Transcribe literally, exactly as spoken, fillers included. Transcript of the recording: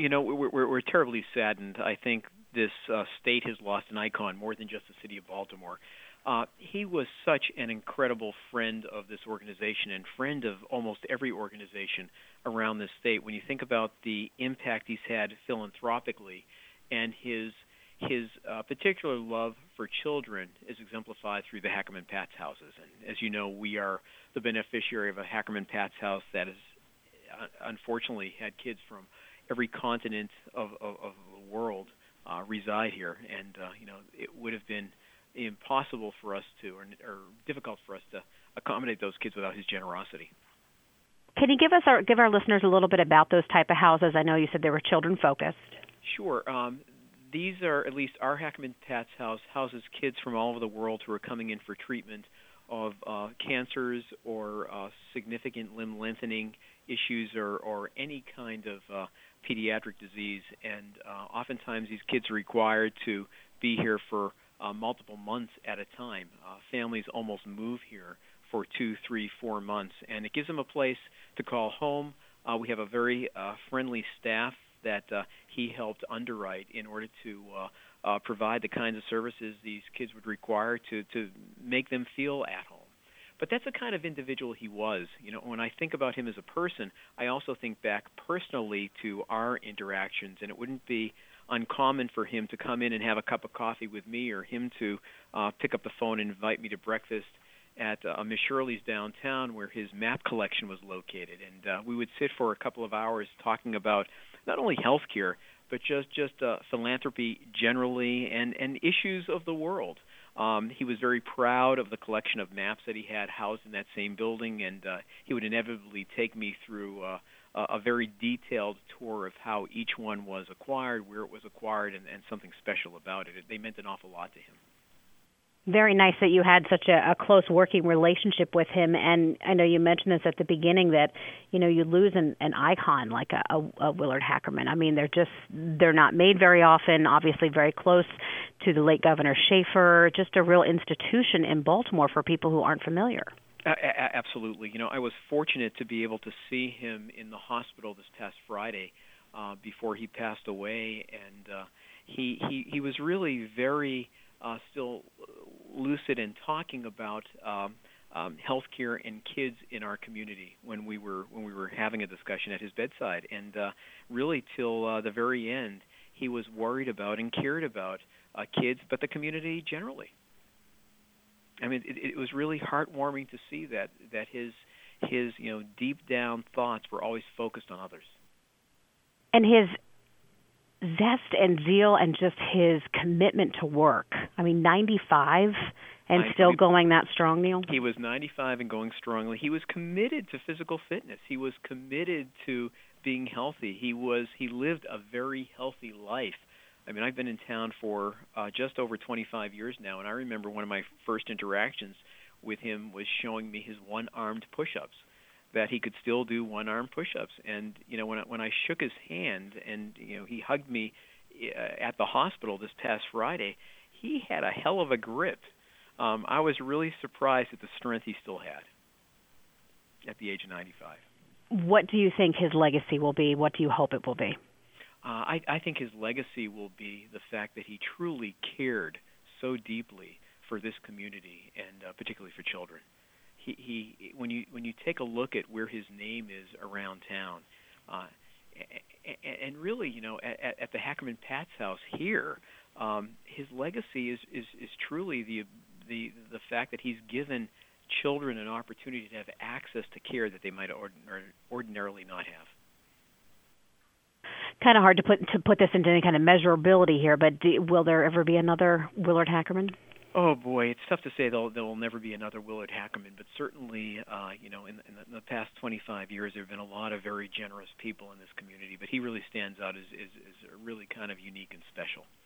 you know, we're, we're, we're terribly saddened. I think this uh, state has lost an icon more than just the city of Baltimore. Uh, he was such an incredible friend of this organization and friend of almost every organization around this state. When you think about the impact he's had philanthropically and his his uh, particular love for children is exemplified through the Hackerman Pat's houses. And as you know, we are the beneficiary of a Hackerman Pat's house that has uh, unfortunately had kids from every continent of, of, of the world uh, reside here. And, uh, you know, it would have been impossible for us to, or, or difficult for us to accommodate those kids without his generosity. Can you give us our, give our listeners a little bit about those type of houses? I know you said they were children focused. Sure. Um, these are, at least our Hackerman Pat's house houses kids from all over the world who are coming in for treatment of uh, cancers or uh, significant limb lengthening issues or, or any kind of uh, pediatric disease. And uh, oftentimes these kids are required to be here for Uh, multiple months at a time. Uh, families almost move here for two, three, four months, and it gives them a place to call home. Uh, we have a very uh, friendly staff that uh, he helped underwrite in order to uh, uh, provide the kinds of services these kids would require to, to make them feel at home. But that's the kind of individual he was. You know, when I think about him as a person, I also think back personally to our interactions, and it wouldn't be uncommon for him to come in and have a cup of coffee with me, or him to uh, pick up the phone and invite me to breakfast at uh, Miss Shirley's downtown, where his map collection was located. And uh, we would sit for a couple of hours talking about not only healthcare, but just just uh, philanthropy generally and, and issues of the world. Um, he was very proud of the collection of maps that he had housed in that same building, and uh, he would inevitably take me through uh, a very detailed tour of how each one was acquired, where it was acquired, and, and something special about it. They meant an awful lot to him. Very nice that you had such a, a close working relationship with him. And I know you mentioned this at the beginning that, you know, you lose an, an icon like a, a, a Willard Hackerman. I mean, they're just, they're not made very often, obviously very close to the late Governor Schaefer, just a real institution in Baltimore for people who aren't familiar. A- absolutely. You know, I was fortunate to be able to see him in the hospital this past Friday uh, before he passed away, and uh, he, he he was really very uh, still lucid in talking about um, um, healthcare and kids in our community when we were when we were having a discussion at his bedside, and uh, really till uh, the very end, he was worried about and cared about uh, kids, but the community generally. I mean, it, it was really heartwarming to see that that his his you know deep down thoughts were always focused on others. And his zest and zeal and just his commitment to work. I mean, ninety-five and still going that strong, Neil? He was ninety-five and going strongly. He was committed to physical fitness. He was committed to being healthy. He was he lived a very healthy life. I mean, I've been in town for uh, just over twenty-five years now, and I remember one of my first interactions with him was showing me his one-armed push-ups, that he could still do one-armed push-ups. And, you know, when I, when I shook his hand and, you know, he hugged me uh, at the hospital this past Friday, he had a hell of a grip. Um, I was really surprised at the strength he still had at the age of ninety-five. What do you think his legacy will be? What do you hope it will be? Uh, I, I think his legacy will be the fact that he truly cared so deeply for this community, and uh, particularly for children. He, he, when you when you take a look at where his name is around town, uh, and really, you know, at, at the Hackerman Pat's house here, um, his legacy is, is, is truly the the the fact that he's given children an opportunity to have access to care that they might ordinarily, ordinarily not have. Kind of hard to put to put this into any kind of measurability here, but do, will there ever be another Willard Hackerman? Oh boy, it's tough to say there will never be another Willard Hackerman, but certainly, uh, you know, in, in, the, in the past twenty-five years, there have been a lot of very generous people in this community. But he really stands out as, as, as really kind of unique and special.